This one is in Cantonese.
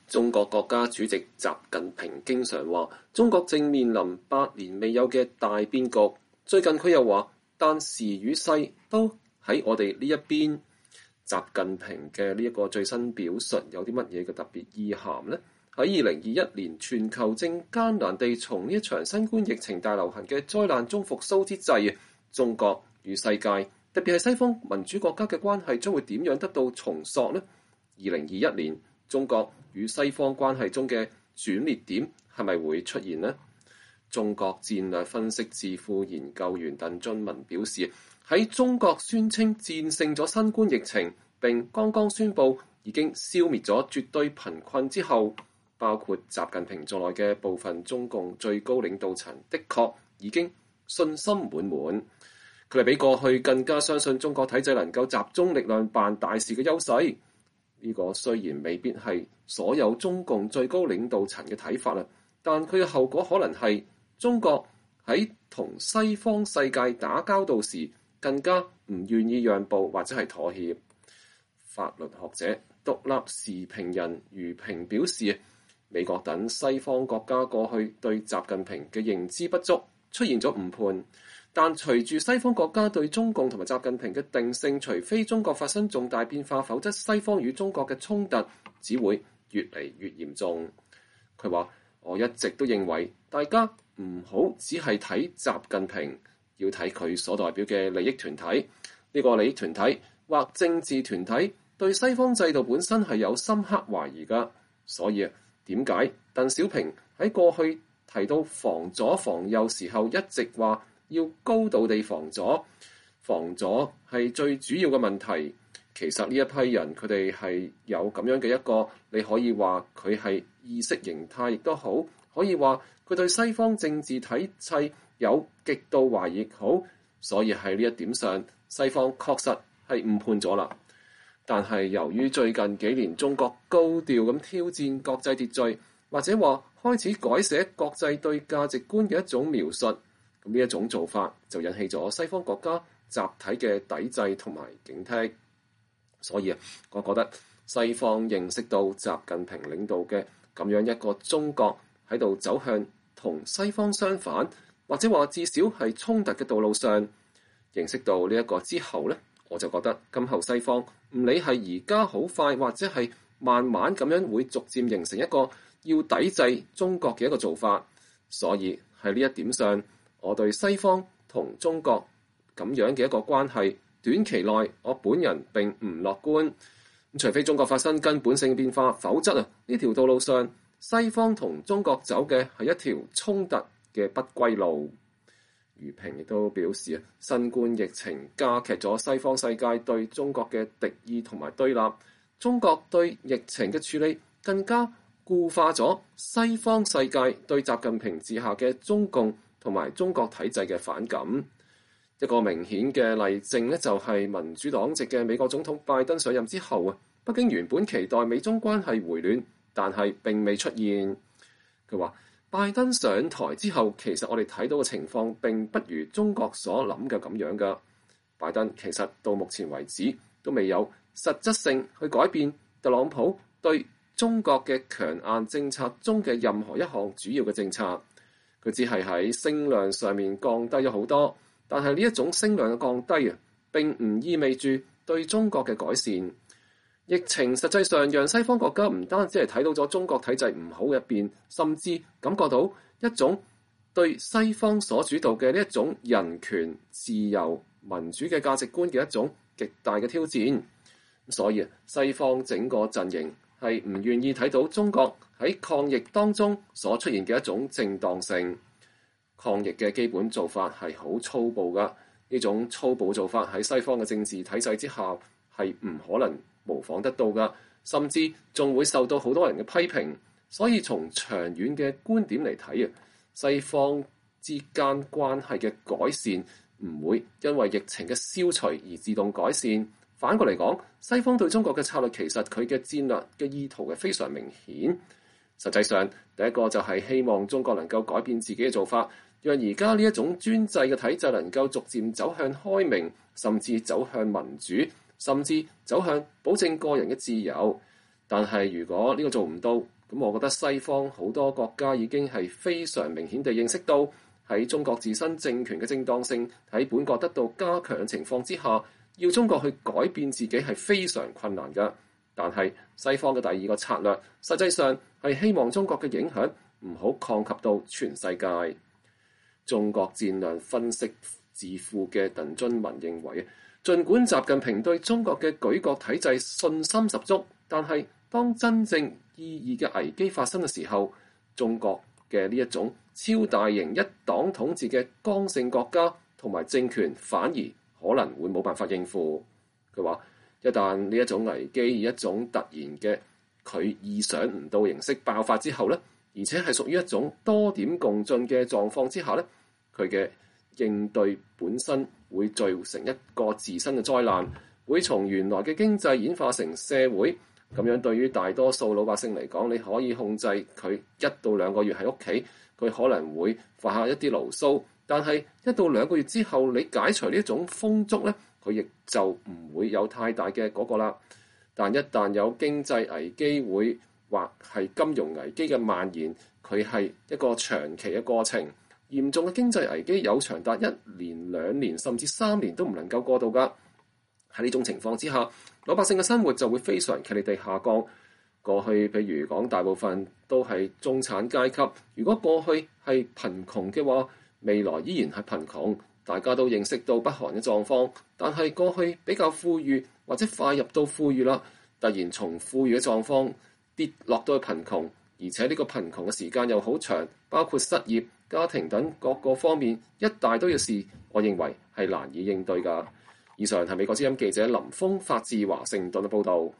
中國國家主席習近平經常話，中國正面臨百年未有嘅大變局。最近佢又話，但時與勢都喺我哋呢一邊。習近平嘅呢一個最新表述有啲乜嘢嘅特別意涵呢？喺2021年全球正艱難地從呢一場新冠疫情大流行嘅災難中復甦之際，中國與世界，特別係西方民主國家嘅關係將會點樣得到重塑呢？2021年中國與西方關係中嘅轉捩點係咪會出現呢？中國戰略分析智庫研究員鄧俊文表示，喺中國宣稱戰勝咗新冠疫情並剛剛宣布已經消滅咗絕對貧困之後，包括習近平在內嘅部分中共最高領導層的確已經信心滿滿。佢哋比過去更加相信中國體制能夠集中力量辦大事嘅優勢。呢個雖然未必係所有中共最高領導層嘅睇法啦，但佢嘅後果可能係中國喺同西方世界打交道時更加唔願意讓步或者係妥協。法律學者、獨立時評人余平表示，美國等西方國家過去對習近平嘅認知不足，出現咗誤判。但隨住西方國家對中共同埋習近平嘅定性，除非中國發生重大變化，否則西方與中國嘅衝突只會越嚟越嚴重。佢話：我一直都認為大家唔好只係睇習近平，要睇佢所代表嘅利益團體。呢個利益團體或政治團體對西方制度本身係有深刻懷疑㗎。所以點解鄧小平喺過去提到防左防右時候一直話要高度地防左？防左係最主要嘅問題。其實呢一批人佢哋係有咁樣嘅一個，你可以話佢係意識形態亦都好，可以話佢對西方政治體制有極度懷疑好。所以喺呢一點上，西方確實係誤判咗啦。但係由於最近幾年中國高調咁挑戰國際秩序，或者話開始改寫國際對價值觀嘅一種描述，咁呢一種做法就引起咗西方國家集體嘅抵制同埋警惕。所以我覺得西方認識到習近平領導嘅咁樣一個中國喺度走向同西方相反，或者話至少係衝突嘅道路上，認識到呢一個之後呢，我就覺得今後西方唔理係而家好快，或者係慢慢咁樣會逐漸形成一個要抵制中國嘅一個做法。所以喺呢一點上，我對西方同中國咁樣嘅一個關係，短期內我本人並唔樂觀。除非中國發生根本性變化，否則呢條道路上西方同中國走嘅係一條衝突嘅不歸路。余平亦都表示，新冠疫情加劇咗西方世界對中國嘅敵意同埋對立，中國對疫情嘅處理更加固化咗西方世界對習近平治下嘅中共同埋中國體制嘅反感。一個明顯嘅例證呢，就係民主黨籍嘅美國總統拜登上任之後北京原本期待美中關係回暖，但係並未出現。佢話拜登上台之後，其實我哋睇到嘅情況並不如中國所諗嘅咁樣㗎。拜登其實到目前為止都未有實質性去改變特朗普對中國嘅強硬政策中嘅任何一項主要嘅政策。佢只係喺聲量上面降低咗好多。但係呢一種聲量嘅降低並唔意味住對中國嘅改善。疫情實際上讓西方國家唔單止係睇到咗中國體制唔好嘅一邊，甚至感覺到一種對西方所主導嘅呢一種人權、自由、民主嘅價值觀嘅一種極大嘅挑戰。所以西方整個陣營係唔願意睇到中國喺抗疫當中所出現嘅一種正當性。抗疫嘅基本做法係好粗暴㗎，呢種粗暴做法喺西方嘅政治體制之下係唔可能模仿得到㗎，甚至仲會受到好多人嘅批評。所以從長遠嘅觀點嚟睇西方之間關係嘅改善唔會因為疫情嘅消除而自動改善。反過嚟講，西方對中國嘅策略其實佢嘅戰略嘅意圖係非常明顯。實際上，第一個就係希望中國能夠改變自己嘅做法，讓而家呢一種專制嘅體制能夠逐漸走向開明，甚至走向民主，甚至走向保證個人嘅自由。但係如果呢個做唔到， 咁我覺得西方好多國家已經係非常明顯地認識到喺中國自身政權嘅正當性喺本國得到加強情況之下，要中國去改變自己係非常困難嘅。但係西方嘅第二個策略，實際上係希望中國嘅影響唔好擴及到全世界。中國戰略分析智庫嘅鄧津文認為，儘管習近平對中國嘅舉國體制信心十足，但係當真正意義嘅危機發生嘅時候，中國嘅呢一種超大型一黨統治嘅剛性國家同埋政權反而可能會冇辦法應付。佢話一旦呢一種危機以一種突然嘅佢意想唔到形式爆發之後呢，而且係屬於一種多點共進嘅狀況之下呢，佢嘅應對本身會造成一個自身嘅災難，會從原來嘅經濟演化成社會。咁樣對於大多數老百姓嚟講，你可以控制佢1到2個月喺屋企，佢可能會發下一啲牢騷。但係1到2個月之後，你解除呢一種風燭呢，佢亦就唔會有太大嘅嗰個啦。但一旦有經濟危機會或係金融危機嘅蔓延，佢係一個長期嘅過程。嚴重嘅經濟危機有長達1年、2年甚至3年都唔能夠過渡㗎。喺呢種情況之下，老百姓嘅生活就會非常劇烈地下降。過去譬如講大部分都係中產階級，如果過去係貧窮嘅話，未來依然係貧窮。大家都認識到北韓嘅狀況，但係過去比較富裕或者快入到富裕啦，突然從富裕嘅狀況跌落到去貧窮，而且呢個貧窮嘅時間又好長，包括失業、家庭等各個方面一大堆嘅事，我認為係難以應對㗎。以上係美國之音記者林峰發自華盛頓嘅報導。